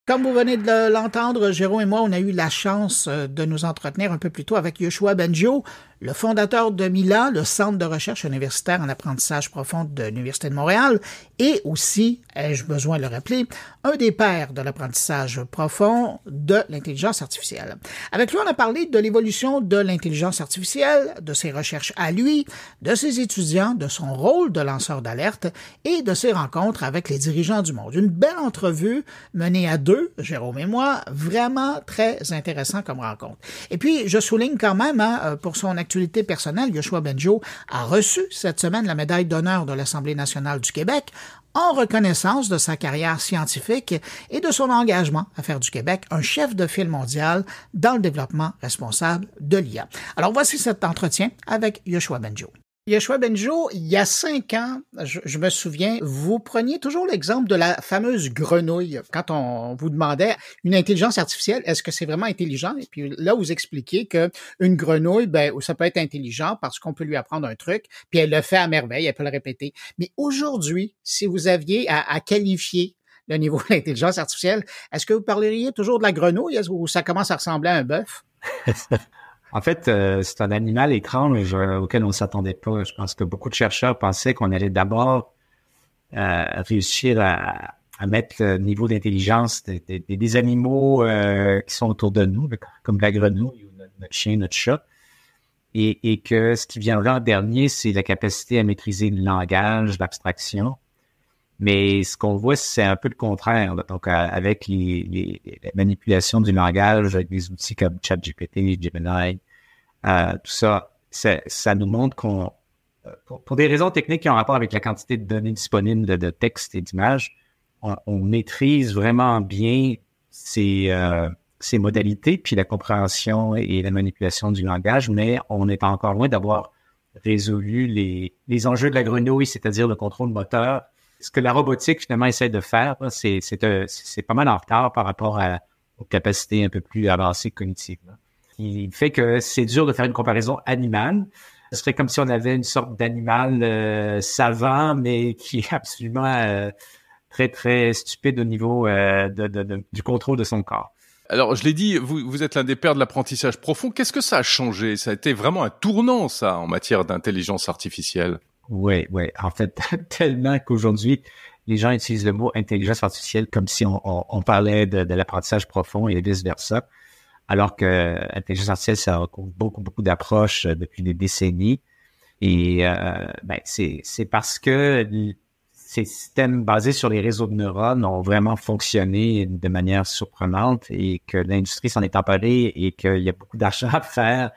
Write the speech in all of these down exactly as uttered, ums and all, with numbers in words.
Comme vous venez de l'entendre, Jérôme et moi, on a eu la chance de nous entretenir un peu plus tôt avec Yoshua Bengio, le fondateur de MILA, le Centre de recherche universitaire en apprentissage profond de l'Université de Montréal, et aussi, ai-je besoin de le rappeler, un des pères de l'apprentissage profond de l'intelligence artificielle. Avec lui, on a parlé de l'évolution de l'intelligence artificielle, de ses recherches à lui, de ses étudiants, de son rôle de lanceur d'alerte et de ses rencontres avec les dirigeants du monde. Une belle entrevue menée à deux, Jérôme et moi, vraiment très intéressant comme rencontre. Et puis, je souligne quand même, hein, pour son actualité personnelle, Yoshua Bengio a reçu cette semaine la médaille d'honneur de l'Assemblée nationale du Québec en reconnaissance de sa carrière scientifique et de son engagement à faire du Québec un chef de file mondial dans le développement responsable de l'I A. Alors, voici cet entretien avec Yoshua Bengio. Yoshua Bengio, il y a cinq ans, je, je me souviens, vous preniez toujours l'exemple de la fameuse grenouille. Quand on vous demandait une intelligence artificielle, est-ce que c'est vraiment intelligent? Et puis là, vous expliquez que une grenouille, ben, ça peut être intelligent parce qu'on peut lui apprendre un truc, puis elle le fait à merveille, elle peut le répéter. Mais aujourd'hui, si vous aviez à, à qualifier le niveau de l'intelligence artificielle, est-ce que vous parleriez toujours de la grenouille ou ça commence à ressembler à un bœuf? En fait, euh, c'est un animal étrange euh, auquel on ne s'attendait pas. Je pense que beaucoup de chercheurs pensaient qu'on allait d'abord euh, réussir à, à mettre le niveau d'intelligence des, des, des animaux euh, qui sont autour de nous, comme la grenouille ou notre, notre chien, notre chat, et, et que ce qui viendra en dernier, c'est la capacité à maîtriser le langage, l'abstraction. Mais ce qu'on voit, c'est un peu le contraire. Donc, euh, avec les, les, les manipulations du langage, avec des outils comme ChatGPT, Gemini, euh, tout ça, ça, ça nous montre qu'on, pour, pour des raisons techniques qui ont rapport avec la quantité de données disponibles de, de textes et d'images, on, on maîtrise vraiment bien ces, euh, ces modalités, puis la compréhension et la manipulation du langage, mais on est encore loin d'avoir résolu les, les enjeux de la grenouille, c'est-à-dire le contrôle moteur. Ce que la robotique, finalement, essaie de faire, c'est, c'est, un, c'est pas mal en retard par rapport à, aux capacités un peu plus avancées cognitives. Il fait que c'est dur de faire une comparaison animale. Ce serait comme si on avait une sorte d'animal euh, savant, mais qui est absolument euh, très, très stupide au niveau euh, de, de, de, du contrôle de son corps. Alors, je l'ai dit, vous, vous êtes l'un des pères de l'apprentissage profond. Qu'est-ce que ça a changé? Ça a été vraiment un tournant, ça, en matière d'intelligence artificielle. Oui, oui. En fait, tellement qu'aujourd'hui, les gens utilisent le mot intelligence artificielle comme si on, on, on parlait de, de l'apprentissage profond et vice-versa, alors que intelligence artificielle, ça recouvre beaucoup, beaucoup d'approches depuis des décennies. Et euh, ben, c'est, c'est parce que ces systèmes basés sur les réseaux de neurones ont vraiment fonctionné de manière surprenante et que l'industrie s'en est emparée et qu'il y a beaucoup d'argent à faire.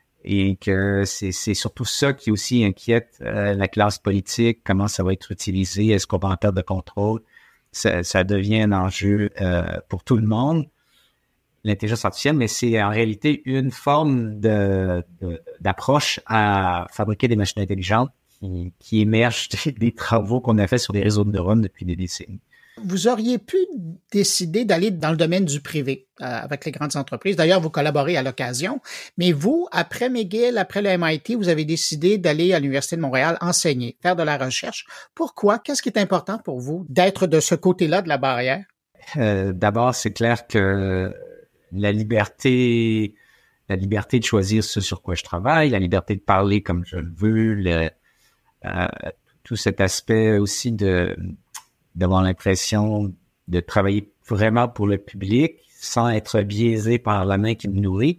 Et que c'est, c'est surtout ça qui aussi inquiète euh, la classe politique, comment ça va être utilisé, est-ce qu'on va en perdre de contrôle? Ça, ça devient un enjeu euh, pour tout le monde, l'intelligence artificielle, mais c'est en réalité une forme de, de, d'approche à fabriquer des machines intelligentes qui, qui émergent des, des travaux qu'on a fait sur les réseaux de neurones depuis des décennies. Vous auriez pu décider d'aller dans le domaine du privé euh, avec les grandes entreprises. D'ailleurs, vous collaborez à l'occasion. Mais vous, après McGill, après le M I T, vous avez décidé d'aller à l'Université de Montréal enseigner, faire de la recherche. Pourquoi? Qu'est-ce qui est important pour vous d'être de ce côté-là de la barrière? Euh, d'abord, c'est clair que la liberté, la liberté de choisir ce sur quoi je travaille, la liberté de parler comme je le veux, le, euh, tout cet aspect aussi de d'avoir l'impression de travailler vraiment pour le public sans être biaisé par la main qui me nourrit,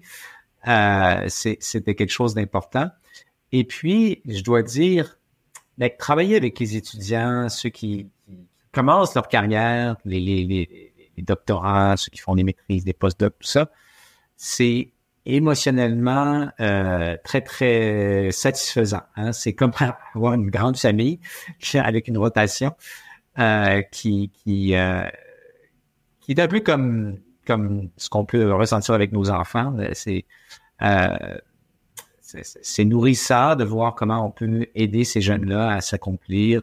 euh, c'est, c'était quelque chose d'important. Et puis, je dois dire, ben, travailler avec les étudiants, ceux qui, qui commencent leur carrière, les, les, les, les doctorants, ceux qui font des maîtrises, des post-docs, tout ça, c'est émotionnellement euh, très, très satisfaisant. Hein? C'est comme avoir une grande famille avec une rotation. Euh, qui qui euh, qui est un peu comme comme ce qu'on peut ressentir avec nos enfants. C'est euh, c'est, c'est nourrissant de voir comment on peut aider ces jeunes-là à s'accomplir.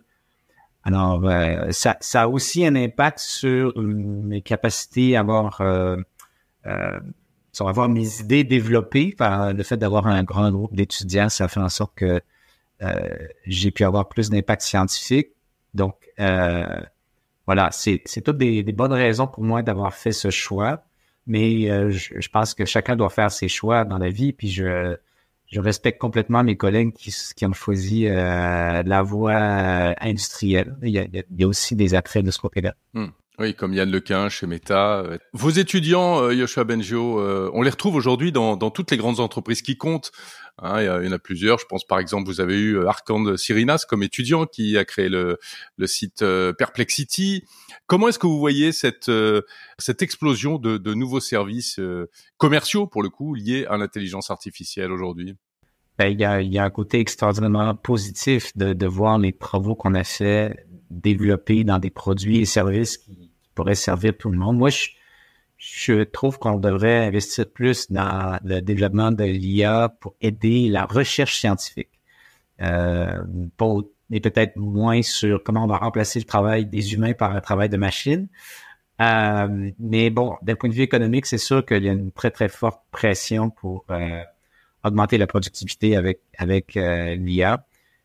Alors euh, ça ça a aussi un impact sur mes capacités à avoir euh, euh, sur avoir mes idées développées par le fait d'avoir un grand groupe d'étudiants. Ça fait en sorte que euh, j'ai pu avoir plus d'impact scientifique. Donc, euh, voilà, c'est, c'est toutes des, des bonnes raisons pour moi d'avoir fait ce choix. Mais euh, je, je pense que chacun doit faire ses choix dans la vie. Puis je, je respecte complètement mes collègues qui, qui ont choisi euh, la voie industrielle. Il y a, il y a aussi des attraits de ce côté-là. Mmh. Oui, comme Yann Lequin chez Meta. Vos étudiants, euh, Yoshua Bengio, euh, on les retrouve aujourd'hui dans, dans toutes les grandes entreprises qui comptent. Hein, il, y a, il y en a plusieurs. Je pense par exemple, vous avez eu Arkand Cyrinas comme étudiant qui a créé le, le site euh, Perplexity. Comment est-ce que vous voyez cette, euh, cette explosion de, de nouveaux services euh, commerciaux, pour le coup, liés à l'intelligence artificielle aujourd'hui? Ben, il y a, il y a un côté extraordinairement positif de, de voir les travaux qu'on a fait développer dans des produits et services qui, qui pourraient servir tout le monde. Moi, je, je trouve qu'on devrait investir plus dans le développement de l'I A pour aider la recherche scientifique. Euh, pas, et peut-être moins sur comment on va remplacer le travail des humains par un travail de machine. Euh, mais bon, d'un point de vue économique, c'est sûr qu'il y a une très, très forte pression pour euh, augmenter la productivité avec, avec euh, l'I A.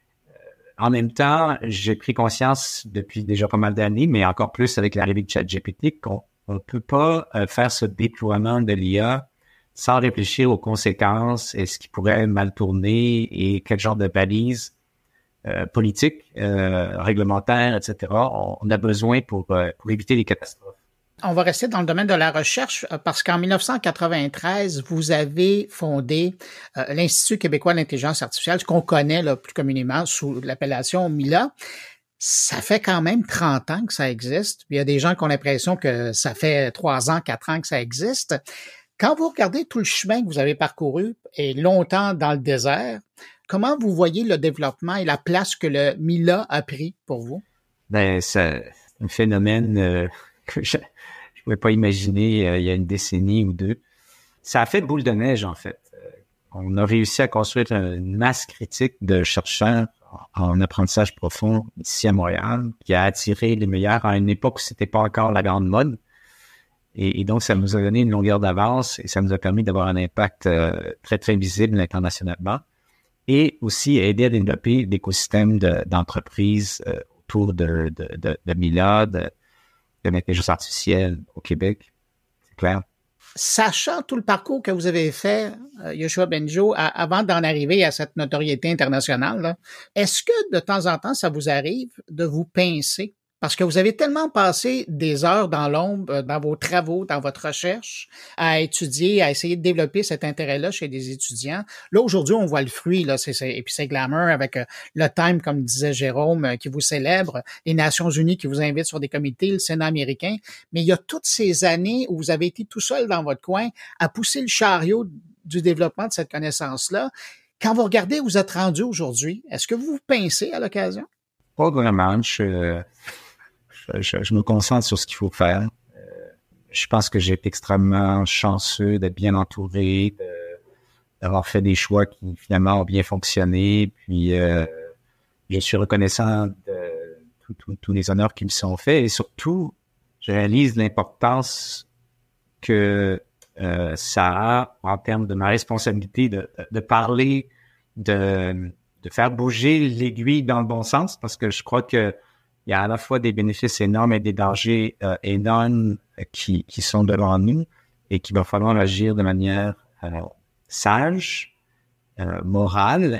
En même temps, j'ai pris conscience depuis déjà pas mal d'années, mais encore plus avec l'arrivée de ChatGPT, qu'on ne peut pas euh, faire ce déploiement de l'I A sans réfléchir aux conséquences et ce qui pourrait mal tourner et quel genre de balises euh, politiques, euh, réglementaires, et cetera. On, on a besoin pour, euh, pour éviter les catastrophes. On va rester dans le domaine de la recherche parce qu'en dix-neuf cent quatre-vingt-treize, vous avez fondé euh, l'Institut québécois de l'intelligence artificielle, ce qu'on connaît là, plus communément sous l'appellation MILA. Ça fait quand même trente ans que ça existe. Il y a des gens qui ont l'impression que ça fait trois ans, quatre ans que ça existe. Quand vous regardez tout le chemin que vous avez parcouru et longtemps dans le désert, comment vous voyez le développement et la place que le MILA a pris pour vous? Ben, c'est un phénomène euh, que je ne pouvais pas imaginer euh, il y a une décennie ou deux. Ça a fait boule de neige, en fait. Euh, on a réussi à construire une masse critique de chercheurs en apprentissage profond ici à Montréal, qui a attiré les meilleurs à une époque où c'était pas encore la grande mode. Et, et donc, ça nous a donné une longueur d'avance et ça nous a permis d'avoir un impact euh, très, très visible internationalement. Et aussi aider à développer l'écosystème de, d'entreprises euh, autour de, de, de, de MILA, de, de l'intelligence artificielle au Québec. C'est clair. Sachant tout le parcours que vous avez fait, euh, Yoshua Bengio, à, avant d'en arriver à cette notoriété internationale, là, est-ce que de temps en temps, ça vous arrive de vous pincer? Parce que vous avez tellement passé des heures dans l'ombre, dans vos travaux, dans votre recherche, à étudier, à essayer de développer cet intérêt-là chez des étudiants. Là, aujourd'hui, on voit le fruit, là, c'est, c'est, et puis c'est glamour avec euh, le Time, comme disait Jérôme, euh, qui vous célèbre, les Nations unies qui vous invitent sur des comités, le Sénat américain. Mais il y a toutes ces années où vous avez été tout seul dans votre coin à pousser le chariot du développement de cette connaissance-là. Quand vous regardez où vous êtes rendu aujourd'hui, est-ce que vous vous pincez à l'occasion? Pas vraiment. Je... Je, je me concentre sur ce qu'il faut faire. Euh, je pense que j'ai été extrêmement chanceux d'être bien entouré, de, d'avoir fait des choix qui finalement ont bien fonctionné. Puis, euh, je suis reconnaissant de tous les honneurs qui me sont faits. Et surtout, je réalise l'importance que euh, ça a en termes de ma responsabilité de, de parler, de, de faire bouger l'aiguille dans le bon sens, parce que je crois que il y a à la fois des bénéfices énormes et des dangers euh, énormes qui, qui sont devant nous et qu'il va falloir agir de manière euh, sage, euh, morale.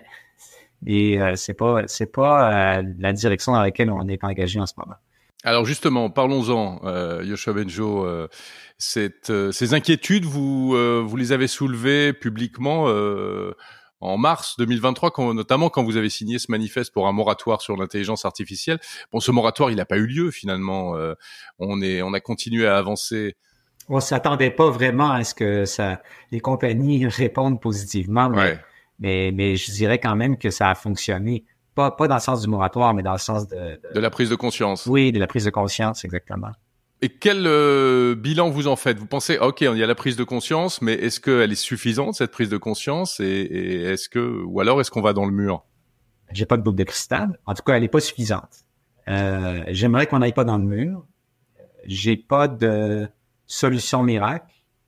Et euh, c'est pas c'est pas euh, la direction dans laquelle on est engagé en ce moment. Alors justement, parlons-en, euh, Yoshua Bengio. Euh, cette, euh, ces inquiétudes, vous euh, vous les avez soulevées publiquement euh, en mars deux mille vingt-trois, quand, notamment quand vous avez signé ce manifeste pour un moratoire sur l'intelligence artificielle. Bon, ce moratoire, il n'a pas eu lieu finalement. Euh, on est, on a continué à avancer. On s'attendait pas vraiment à ce que ça, les compagnies répondent positivement, mais, ouais. mais, mais je dirais quand même que ça a fonctionné. Pas, pas dans le sens du moratoire, mais dans le sens de, de... De la prise de conscience. Oui, de la prise de conscience, exactement. Et quel euh, bilan vous en faites? Vous pensez, ok, il y a la prise de conscience, mais est-ce qu'elle est suffisante, cette prise de conscience, et, et est-ce que, ou alors est-ce qu'on va dans le mur? J'ai pas de boule de cristal. En tout cas, elle est pas suffisante. Euh, j'aimerais qu'on n'aille pas dans le mur. J'ai pas de solution miracle.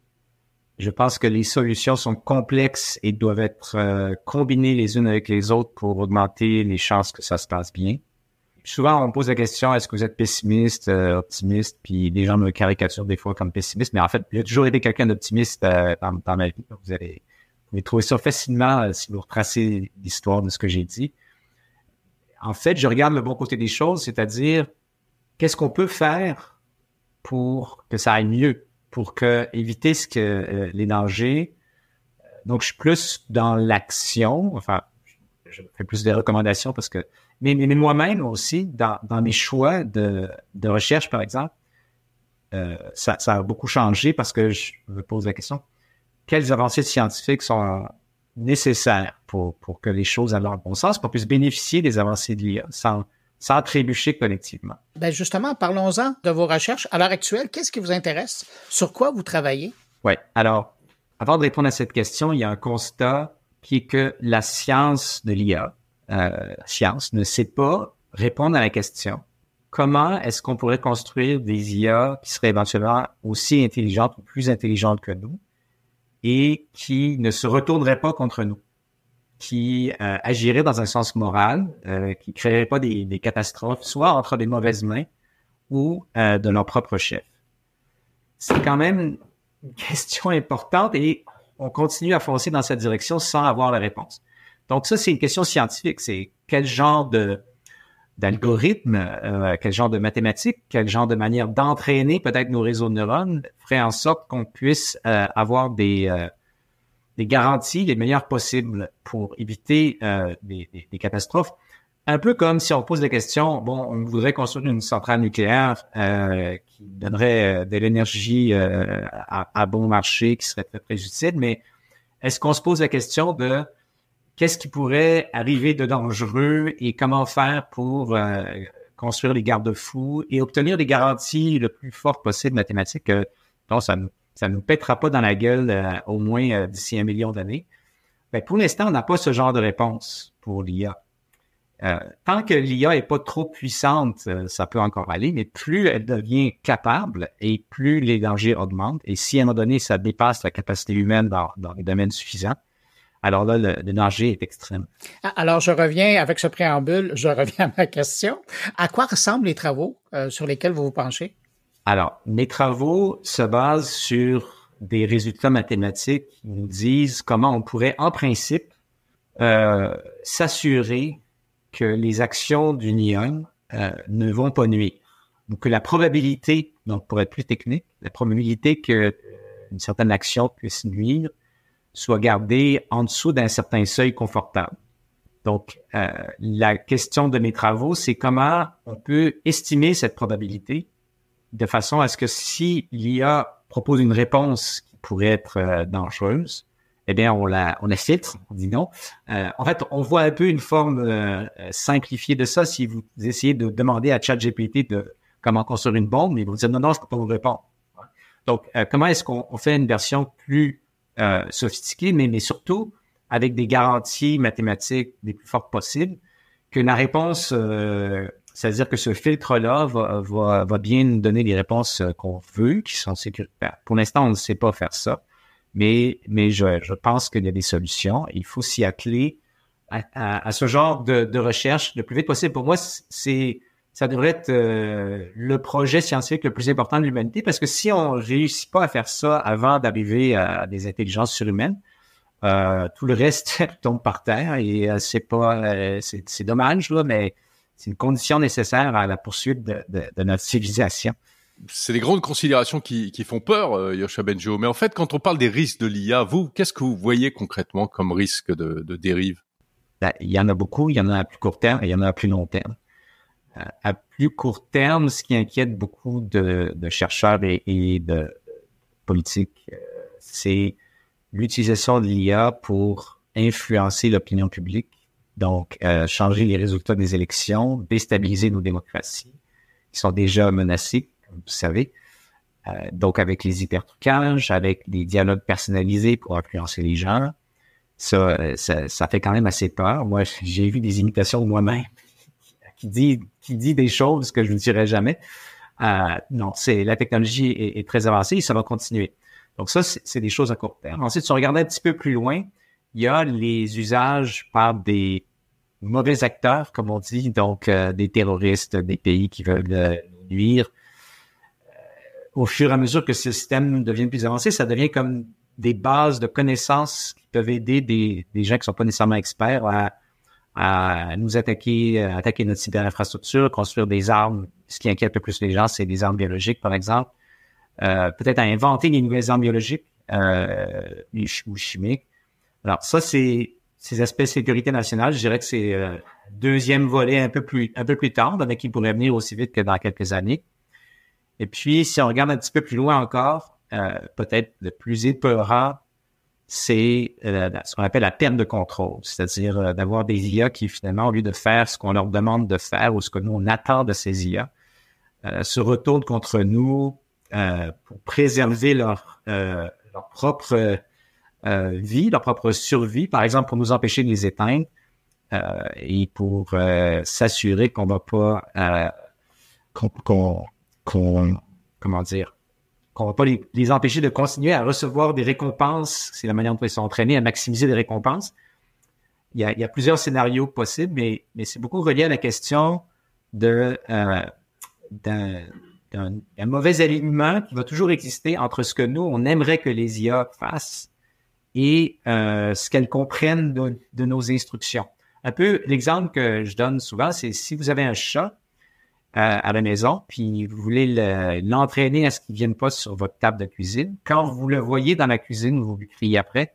Je pense que les solutions sont complexes et doivent être euh, combinées les unes avec les autres pour augmenter les chances que ça se passe bien. souvent, on me pose la question, est-ce que vous êtes pessimiste, euh, optimiste? Puis les gens me caricaturent des fois comme pessimiste, mais en fait, j'ai toujours été quelqu'un d'optimiste euh, dans, dans ma vie. Donc, vous allez, vous allez trouver ça facilement euh, si vous retracez l'histoire de ce que j'ai dit. En fait, je regarde le bon côté des choses, c'est-à-dire, qu'est-ce qu'on peut faire pour que ça aille mieux, pour que éviter ce que euh, les dangers. Donc, je suis plus dans l'action, enfin, je fais plus des recommandations parce que, mais, mais moi-même aussi, dans, dans mes choix de, de recherche, par exemple, euh, ça, ça a beaucoup changé parce que je me pose la question, quelles avancées scientifiques sont nécessaires pour, pour que les choses aient leur bon sens, pour qu'on puisse bénéficier des avancées de l'I A sans, sans trébucher collectivement? Ben justement, parlons-en de vos recherches. À l'heure actuelle, qu'est-ce qui vous intéresse? Sur quoi vous travaillez? Oui, alors, avant de répondre à cette question, il y a un constat qui est que la science de l'I A, euh, science, ne sait pas répondre à la question comment est-ce qu'on pourrait construire des I A qui seraient éventuellement aussi intelligentes ou plus intelligentes que nous et qui ne se retourneraient pas contre nous, qui euh, agiraient dans un sens moral, euh, qui créeraient pas des, des catastrophes, soit entre des mauvaises mains ou euh, de leur propre chef. C'est quand même une question importante et on continue à foncer dans cette direction sans avoir la réponse. Donc ça, c'est une question scientifique. C'est quel genre de d'algorithme, euh, quel genre de mathématiques, quel genre de manière d'entraîner peut-être nos réseaux de neurones ferait en sorte qu'on puisse euh, avoir des euh, des garanties les meilleures possibles pour éviter euh, des, des, des catastrophes. Un peu comme si on pose la question, bon, on voudrait construire une centrale nucléaire euh, qui donnerait euh, de l'énergie euh, à, à bon marché, qui serait très, très utile, mais est-ce qu'on se pose la question de qu'est-ce qui pourrait arriver de dangereux et comment faire pour euh, construire les garde-fous et obtenir des garanties le plus fortes possible mathématiques que non, ça ne ça nous pètera pas dans la gueule euh, au moins euh, d'ici un million d'années? Ben, pour l'instant, on n'a pas ce genre de réponse pour l'I A. Euh, tant que l'I A est pas trop puissante, euh, ça peut encore aller, mais plus elle devient capable et plus les dangers augmentent. Et si à un moment donné, ça dépasse la capacité humaine dans, dans les domaines suffisants, alors là, le, le danger est extrême. Alors, je reviens avec ce préambule, je reviens à ma question. À quoi ressemblent les travaux euh, sur lesquels vous vous penchez? Alors, mes travaux se basent sur des résultats mathématiques qui nous disent comment on pourrait, en principe, euh, s'assurer que les actions d'une I A euh, ne vont pas nuire. Donc, que la probabilité, donc pour être plus technique, la probabilité qu'une certaine action puisse nuire soit gardée en dessous d'un certain seuil confortable. Donc, euh, la question de mes travaux, c'est comment on peut estimer cette probabilité de façon à ce que si l'I A propose une réponse qui pourrait être euh, dangereuse, eh bien, on la, on la filtre, on dit non. Euh, en fait, on voit un peu une forme euh, simplifiée de ça. Si vous essayez de demander à ChatGPT de comment construire une bombe, il va vous dire non, non, je peux pas vous répondre. Donc, euh, comment est-ce qu'on on fait une version plus euh, sophistiquée, mais, mais surtout avec des garanties mathématiques les plus fortes possibles, que la réponse, euh, c'est-à-dire que ce filtre-là va, va, va bien nous donner les réponses qu'on veut, qui sont sécuritaires. Pour l'instant, on ne sait pas faire ça. Mais, mais je, je pense qu'il y a des solutions. Il faut s'y atteler à, à, à ce genre de, de recherche le plus vite possible. Pour moi, c'est, ça devrait être euh, le projet scientifique le plus important de l'humanité, parce que si on réussit pas à faire ça avant d'arriver à des intelligences surhumaines, euh, tout le reste tombe par terre et euh, c'est pas, euh, c'est, c'est dommage là, mais c'est une condition nécessaire à la poursuite de, de, de notre civilisation. C'est des grandes considérations qui, qui font peur, euh, Yoshua Bengio. Mais en fait, quand on parle des risques de l'I A, vous, qu'est-ce que vous voyez concrètement comme risque de, de dérive? Ben, il y en a beaucoup. Il y en a à plus court terme et il y en a à plus long terme. Euh, à plus court terme, ce qui inquiète beaucoup de, de chercheurs et, et de politiques, euh, c'est l'utilisation de l'I A pour influencer l'opinion publique. Donc, euh, changer les résultats des élections, déstabiliser nos démocraties qui sont déjà menacées, vous savez, euh, donc avec les hypertrucages, avec les dialogues personnalisés pour influencer les gens, ça, ça, ça fait quand même assez peur. Moi, j'ai vu des imitations de moi-même qui dit, qui dit des choses que je ne dirais jamais. Euh, non, c'est la technologie est, est très avancée et ça va continuer. Donc ça, c'est, c'est des choses à court terme. Ensuite, si on regarde un petit peu plus loin, il y a les usages par des mauvais acteurs, comme on dit, donc euh, des terroristes, des pays qui veulent euh, nous nuire. Euh, au fur et à mesure que ce système devient plus avancé, ça devient comme des bases de connaissances qui peuvent aider des, des gens qui sont pas nécessairement experts à, à nous attaquer, à attaquer notre cyberinfrastructure, construire des armes. Ce qui inquiète le plus les gens, c'est des armes biologiques, par exemple. Euh, peut-être à inventer des nouvelles armes biologiques euh, ou chimiques. Alors ça, c'est ces aspects de sécurité nationale. Je dirais que c'est euh, deuxième volet un peu plus un peu plus tard, mais qui pourrait venir aussi vite que dans quelques années. Et puis, si on regarde un petit peu plus loin encore, euh, peut-être le plus épeurant, c'est euh, ce qu'on appelle la perte de contrôle, c'est-à-dire euh, d'avoir des I A qui, finalement, au lieu de faire ce qu'on leur demande de faire ou ce que nous, on attend de ces I A, euh, se retournent contre nous euh, pour préserver leur, euh, leur propre euh, vie, leur propre survie, par exemple, pour nous empêcher de les éteindre euh, et pour euh, s'assurer qu'on va pas... Euh, qu'on, qu'on, qu'on, comment dire... qu'on va pas les, les empêcher de continuer à recevoir des récompenses. C'est la manière dont ils sont entraînés à maximiser des récompenses. Il y a, il y a plusieurs scénarios possibles, mais, mais c'est beaucoup relié à la question de euh, d'un, d'un, d'un mauvais alignement qui va toujours exister entre ce que nous, on aimerait que les I A fassent et euh, ce qu'elles comprennent de, de nos instructions. Un peu, l'exemple que je donne souvent, c'est si vous avez un chat à la maison, puis vous voulez le, l'entraîner à ce qu'il ne vienne pas sur votre table de cuisine. Quand vous le voyez dans la cuisine, vous lui criez après,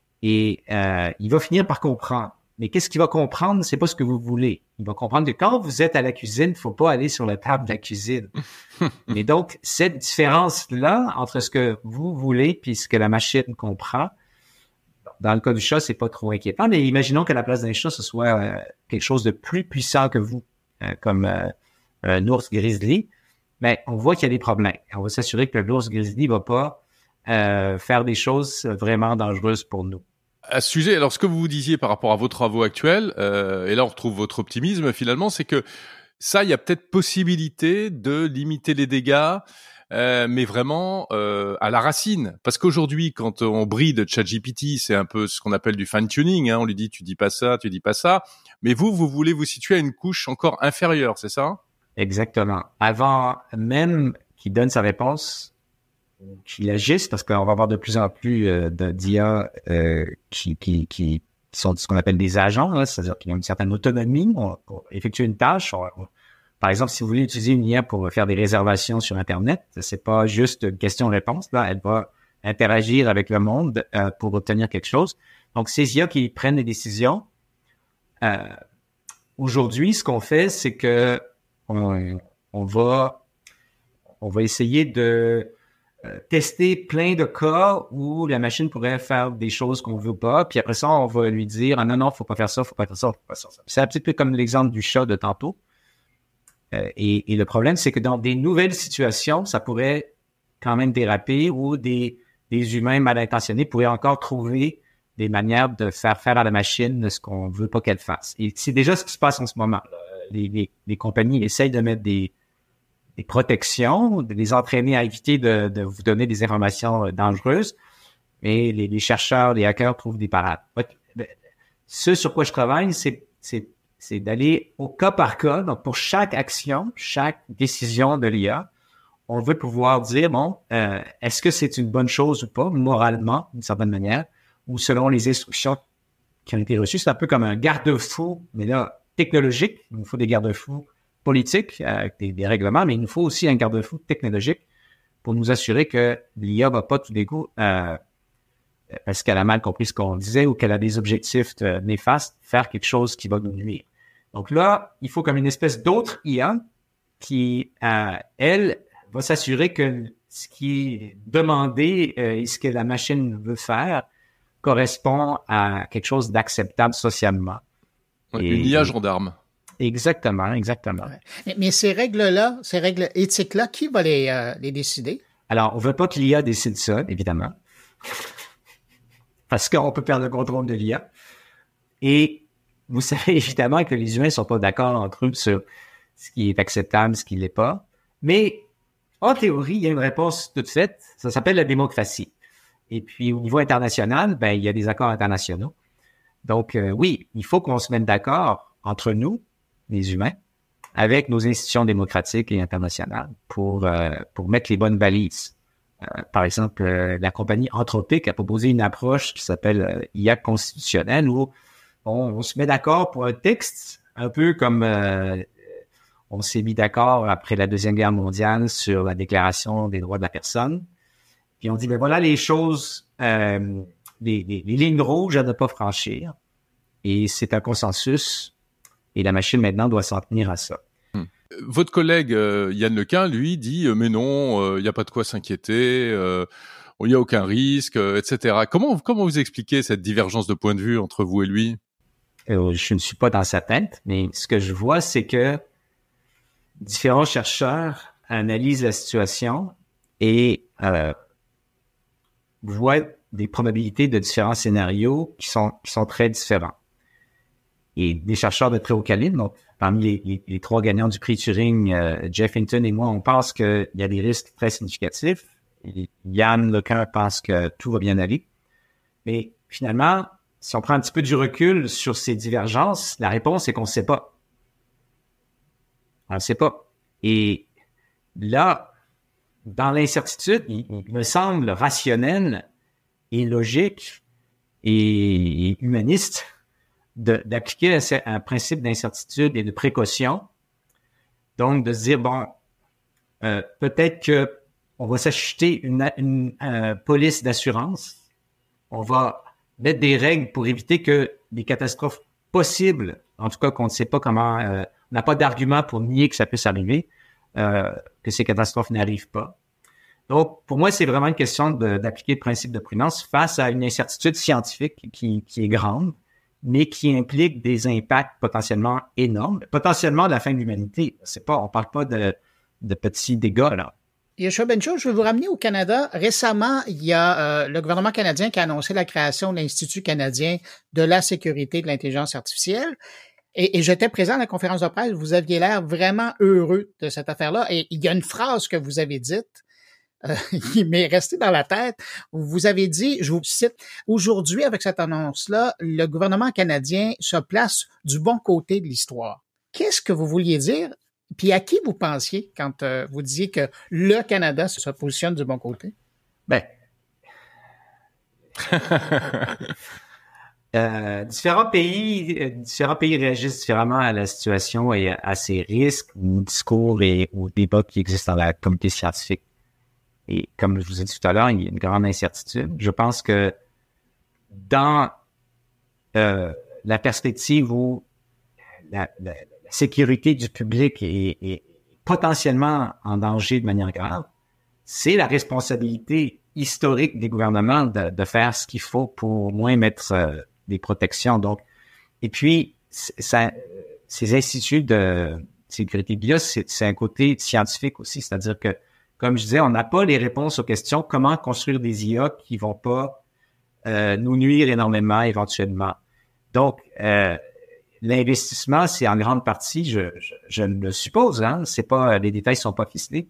et euh, il va finir par comprendre. Mais qu'est-ce qu'il va comprendre? C'est pas ce que vous voulez. Il va comprendre que quand vous êtes à la cuisine, il faut pas aller sur la table de la cuisine. Mais donc, cette différence-là entre ce que vous voulez puis ce que la machine comprend, dans le cas du chat, c'est pas trop inquiétant, mais imaginons qu'à la place d'un chat, ce soit euh, quelque chose de plus puissant que vous, euh, comme... Euh, un ours grizzly, mais on voit qu'il y a des problèmes. On va s'assurer que l'ours grizzly va pas euh, faire des choses vraiment dangereuses pour nous. À ce sujet, alors ce que vous vous disiez par rapport à vos travaux actuels, euh, et là on retrouve votre optimisme finalement, c'est que ça, il y a peut-être possibilité de limiter les dégâts, euh, mais vraiment euh, à la racine. Parce qu'aujourd'hui, quand on bride ChatGPT, c'est un peu ce qu'on appelle du fine-tuning. Hein, on lui dit tu dis pas ça, tu dis pas ça. Mais vous, vous voulez vous situer à une couche encore inférieure, c'est ça? Exactement. Avant même qu'il donne sa réponse, qu'il agisse, parce qu'on va avoir de plus en plus euh, de, d'I A euh, qui, qui, qui sont ce qu'on appelle des agents, hein, c'est-à-dire qu'ils ont une certaine autonomie on, pour effectuer une tâche. On, on, par exemple, si vous voulez utiliser une I A pour faire des réservations sur Internet, c'est pas juste une question-réponse. Là, elle va interagir avec le monde euh, pour obtenir quelque chose. Donc, ces I A qui prennent des décisions, euh, aujourd'hui, ce qu'on fait, c'est que On, on va on va essayer de euh, tester plein de cas où la machine pourrait faire des choses qu'on veut pas, puis après ça, on va lui dire ah, non, non, faut pas faire ça, faut pas faire ça, faut pas faire ça. C'est un petit peu comme l'exemple du chat de tantôt. Euh, et, et le problème, c'est que dans des nouvelles situations, ça pourrait quand même déraper ou des, des humains mal intentionnés pourraient encore trouver des manières de faire faire à la machine ce qu'on veut pas qu'elle fasse. Et c'est déjà ce qui se passe en ce moment. Les, les, les compagnies essayent de mettre des, des protections, de les entraîner à éviter de, de vous donner des informations dangereuses, mais les, les chercheurs, les hackers trouvent des parades. Ce sur quoi je travaille, c'est, c'est, c'est d'aller au cas par cas. Donc, pour chaque action, chaque décision de l'I A, on veut pouvoir dire, bon, euh, est-ce que c'est une bonne chose ou pas, moralement, d'une certaine manière, ou selon les instructions qui ont été reçues. C'est un peu comme un garde-fou, mais là, technologique. Il nous faut des garde-fous politiques avec des, des règlements, mais il nous faut aussi un garde-fou technologique pour nous assurer que l'I A va pas tout d'un coup, euh, parce qu'elle a mal compris ce qu'on disait ou qu'elle a des objectifs euh, néfastes, faire quelque chose qui va nous nuire. Donc là, il faut comme une espèce d'autre I A qui, euh, elle, va s'assurer que ce qui est demandé euh, et ce que la machine veut faire correspond à quelque chose d'acceptable socialement. Et, une I A gendarme. Exactement, exactement. Ouais. Mais, mais ces règles-là, ces règles éthiques-là, qui va les, euh, les décider? Alors, on veut pas que l'I A décide ça, évidemment. Parce qu'on peut perdre le contrôle de l'I A. Et vous savez évidemment que les humains sont pas d'accord entre eux sur ce qui est acceptable, ce qui l'est pas. Mais, en théorie, il y a une réponse toute faite. Ça s'appelle la démocratie. Et puis, au niveau international, ben, il y a des accords internationaux. Donc, euh, oui, il faut qu'on se mette d'accord entre nous, les humains, avec nos institutions démocratiques et internationales pour euh, pour mettre les bonnes balises. Euh, par exemple, euh, la compagnie Anthropic a proposé une approche qui s'appelle euh, I A constitutionnelle où on, on se met d'accord pour un texte, un peu comme euh, on s'est mis d'accord après la Deuxième Guerre mondiale sur la Déclaration des droits de la personne. Puis on dit, ben voilà les choses, euh, les, les, les lignes rouges à ne pas franchir. Et c'est un consensus. Et la machine, maintenant, doit s'en tenir à ça. Hum. Votre collègue euh, Yann Lequin, lui, dit euh, « Mais non, il euh, n'y a pas de quoi s'inquiéter, il euh, n'y a aucun risque, euh, et cetera » Comment, comment vous expliquez cette divergence de point de vue entre vous et lui? Euh, je ne suis pas dans sa tête, mais ce que je vois, c'est que différents chercheurs analysent la situation et euh, voient des probabilités de différents scénarios qui sont, qui sont très différents. Et des chercheurs de très haut calibre, donc parmi les, les, les trois gagnants du prix Turing, euh, Jeff Hinton et moi, on pense qu'il y a des risques très significatifs. Et Yann Lequin pense que tout va bien aller. Mais finalement, si on prend un petit peu du recul sur ces divergences, la réponse est qu'on ne sait pas. On ne sait pas. Et là, dans l'incertitude, il, il me semble rationnel et logique et, et humaniste de, d'appliquer un, un principe d'incertitude et de précaution. Donc, de se dire, bon, euh, peut-être que on va s'acheter une, une, une police d'assurance. On va mettre des règles pour éviter que des catastrophes possibles, en tout cas qu'on ne sait pas comment, euh, on n'a pas d'argument pour nier que ça puisse arriver, euh, que ces catastrophes n'arrivent pas. Donc, pour moi, c'est vraiment une question de, d'appliquer le principe de prudence face à une incertitude scientifique qui, qui est grande, mais qui implique des impacts potentiellement énormes, potentiellement de la fin de l'humanité. C'est pas, on parle pas de, de petits dégâts, là. Yoshua Bengio, je veux vous ramener au Canada. Récemment, il y a euh, le gouvernement canadien qui a annoncé la création de l'Institut canadien de la sécurité de l'intelligence artificielle. Et, et j'étais présent à la conférence de presse. Vous aviez l'air vraiment heureux de cette affaire-là. Et il y a une phrase que vous avez dite euh, qui m'est restée dans la tête. Vous avez dit, je vous cite, « Aujourd'hui, avec cette annonce-là, le gouvernement canadien se place du bon côté de l'histoire. » Qu'est-ce que vous vouliez dire? Puis à qui vous pensiez quand euh, vous disiez que le Canada se positionne du bon côté? Ben, euh, différents pays, euh, différents pays réagissent différemment à la situation et à ces risques, aux discours et aux débats qui existent dans la communauté scientifique. Et comme je vous ai dit tout à l'heure, il y a une grande incertitude. Je pense que dans euh, la perspective où la, la La sécurité du public est, est potentiellement en danger de manière grave, c'est la responsabilité historique des gouvernements de, de faire ce qu'il faut pour au moins mettre euh, des protections. Donc, et puis, ça, ces instituts de sécurité B I O S, c'est, c'est un côté scientifique aussi, c'est-à-dire que, comme je disais, on n'a pas les réponses aux questions comment construire des I A qui vont pas euh, nous nuire énormément éventuellement. Donc, euh, l'investissement, c'est en grande partie, je, je, je le suppose, hein, c'est pas, les détails sont pas ficelés.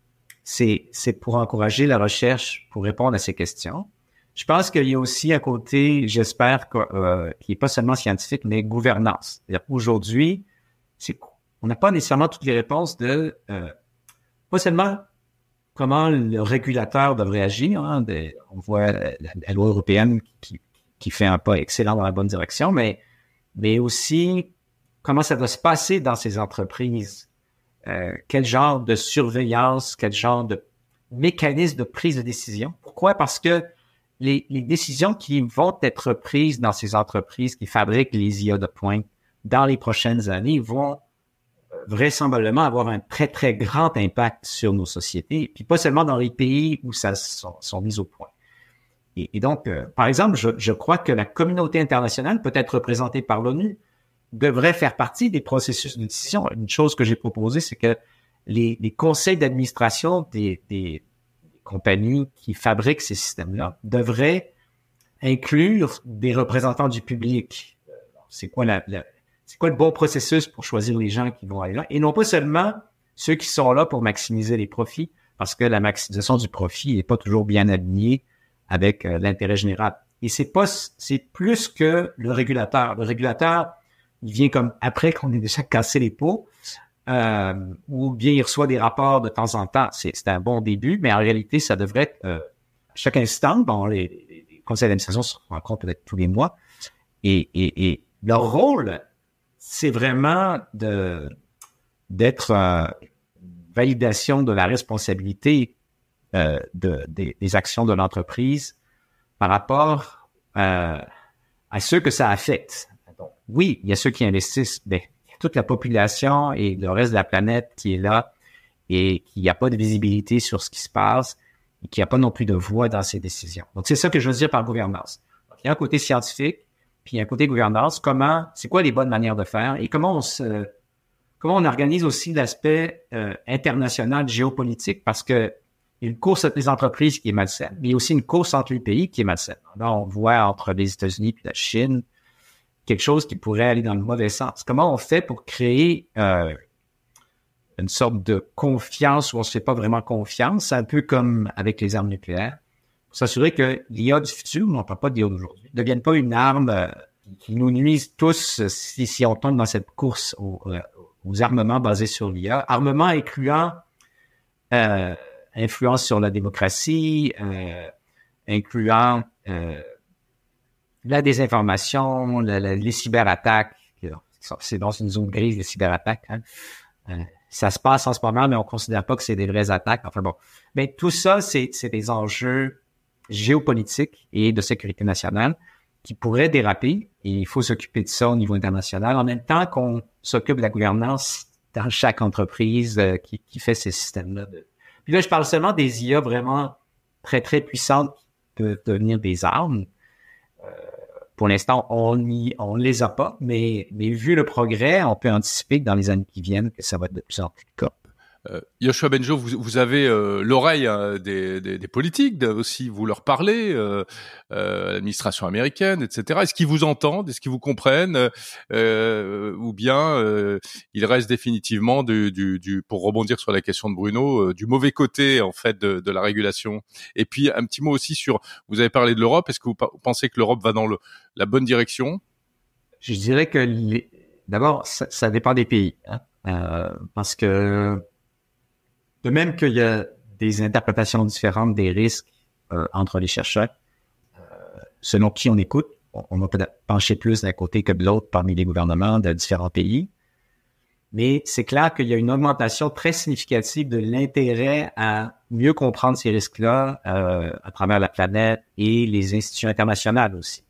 C'est, c'est pour encourager la recherche, pour répondre à ces questions. Je pense qu'il y a aussi un côté, j'espère, euh, qui est pas seulement scientifique, mais gouvernance. C'est-à-dire aujourd'hui, c'est, on n'a pas nécessairement toutes les réponses de, euh, pas seulement comment le régulateur devrait agir. Hein, de, on voit la, la loi européenne qui, qui fait un pas excellent dans la bonne direction, mais mais aussi comment ça doit se passer dans ces entreprises. Euh, quel genre de surveillance, quel genre de mécanisme de prise de décision. Pourquoi? Parce que les, les décisions qui vont être prises dans ces entreprises qui fabriquent les I A de pointe dans les prochaines années vont vraisemblablement avoir un très, très grand impact sur nos sociétés, puis pas seulement dans les pays où ça sont, sont mis au point. Et, et donc, euh, par exemple, je, je crois que la communauté internationale, peut être représentée par l'ONU, devrait faire partie des processus de décision. Une chose que j'ai proposée, c'est que les, les conseils d'administration des, des, des compagnies qui fabriquent ces systèmes-là devraient inclure des représentants du public. C'est quoi la, la c'est quoi le bon processus pour choisir les gens qui vont aller là? Et non pas seulement ceux qui sont là pour maximiser les profits, parce que la maximisation du profit n'est pas toujours bien alignée avec euh, l'intérêt général. Et c'est pas, c'est plus que le régulateur. Le régulateur il vient comme après qu'on ait déjà cassé les pots, euh, ou bien il reçoit des rapports de temps en temps. C'est, c'est un bon début, mais en réalité, ça devrait être euh, à chaque instant. Bon, les, les, les conseils d'administration se rencontrent peut-être tous les mois, et, et, et leur rôle, c'est vraiment de d'être euh, validation de la responsabilité euh, de, des, des actions de l'entreprise par rapport euh, à ceux que ça affecte. Donc, oui, il y a ceux qui investissent, mais il y a toute la population et le reste de la planète qui est là et qui n'a pas de visibilité sur ce qui se passe et qui n'a pas non plus de voix dans ces décisions. Donc, c'est ça que je veux dire par gouvernance. Donc, il y a un côté scientifique, puis il y a un côté gouvernance. Comment, c'est quoi les bonnes manières de faire et comment on se, comment on organise aussi l'aspect euh, international géopolitique, parce que il y a une course entre les entreprises qui est malsaine, mais il y a aussi une course entre les pays qui est malsaine. Là, on voit entre les États-Unis et la Chine quelque chose qui pourrait aller dans le mauvais sens. Comment on fait pour créer euh, une sorte de confiance où on se fait pas vraiment confiance, un peu comme avec les armes nucléaires, pour s'assurer que l'I A du futur, on ne parle pas de l'I A d'aujourd'hui, ne devienne pas une arme euh, qui nous nuise tous si, si on tombe dans cette course aux, aux armements basés sur l'I A. Armements incluant euh, influence sur la démocratie, euh, incluant euh, la désinformation, la, la, les cyberattaques. C'est dans une zone grise, les cyberattaques. Hein. Euh, ça se passe en ce moment, mais on considère pas que c'est des vraies attaques. Enfin bon, mais tout ça, c'est, c'est des enjeux géopolitiques et de sécurité nationale qui pourraient déraper. Et il faut s'occuper de ça au niveau international, en même temps qu'on s'occupe de la gouvernance dans chaque entreprise euh, qui, qui fait ces systèmes-là. De... Puis là, je parle seulement des I A vraiment très, très puissantes qui peuvent devenir des armes. Euh, pour l'instant, on y, on les a pas, mais, mais vu le progrès, on peut anticiper que dans les années qui viennent, que ça va être de plus en plus le cas. Euh, Yoshua Bengio, vous, vous avez euh, l'oreille hein, des, des, des politiques de, aussi, vous leur parlez, euh, euh, l'administration américaine, et cetera. Est-ce qu'ils vous entendent, est-ce qu'ils vous comprennent, euh, ou bien euh, ils restent définitivement du, du, du, pour rebondir sur la question de Bruno, euh, du mauvais côté en fait de, de la régulation. Et puis un petit mot aussi sur, vous avez parlé de l'Europe. Est-ce que vous pensez que l'Europe va dans le, la bonne direction? Je dirais que les... d'abord, ça, ça dépend des pays, hein, euh, parce que de même qu'il y a des interprétations différentes des risques euh, entre les chercheurs, euh, selon qui on écoute, on, on va peut-être pencher plus d'un côté que de l'autre parmi les gouvernements de différents pays. Mais c'est clair qu'il y a une augmentation très significative de l'intérêt à mieux comprendre ces risques-là euh, à travers la planète et les institutions internationales aussi.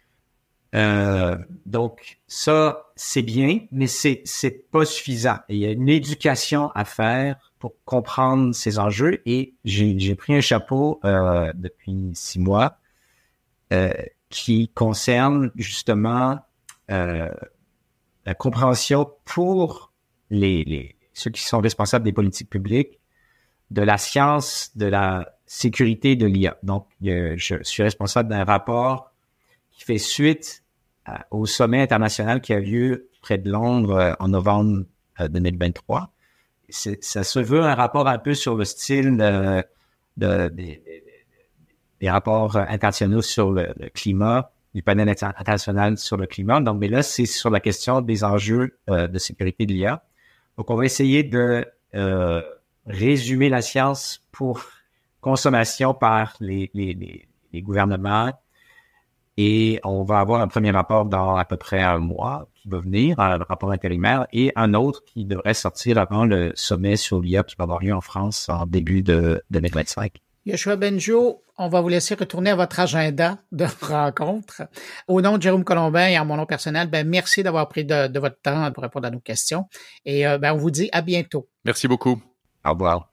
Euh, donc ça, c'est bien, mais c'est c'est pas suffisant. Il y a une éducation à faire pour comprendre ces enjeux et j'ai, j'ai pris un chapeau euh, depuis six mois euh, qui concerne justement euh, la compréhension pour les, les ceux qui sont responsables des politiques publiques de la science, de la sécurité de l'I A. Donc, euh, je suis responsable d'un rapport qui fait suite à, au sommet international qui a lieu près de Londres euh, en novembre euh, deux mille vingt-trois. C'est, ça se veut un rapport un peu sur le style de, de, de, de, des rapports internationaux sur le, le climat, du panel international sur le climat. Donc, mais là, c'est sur la question des enjeux euh, de sécurité de l'I A. Donc, on va essayer de euh, résumer la science pour consommation par les, les, les, les gouvernements. Et on va avoir un premier rapport dans à peu près un mois qui va venir, un rapport intérimaire, et un autre qui devrait sortir avant le sommet sur l'I A qui va avoir lieu en France en début de deux mille vingt-cinq. Yoshua Bengio, on va vous laisser retourner à votre agenda de rencontre. Au nom de Jérôme Colombin et en mon nom personnel, ben merci d'avoir pris de, de votre temps pour répondre à nos questions. Et euh, ben on vous dit à bientôt. Merci beaucoup. Au revoir.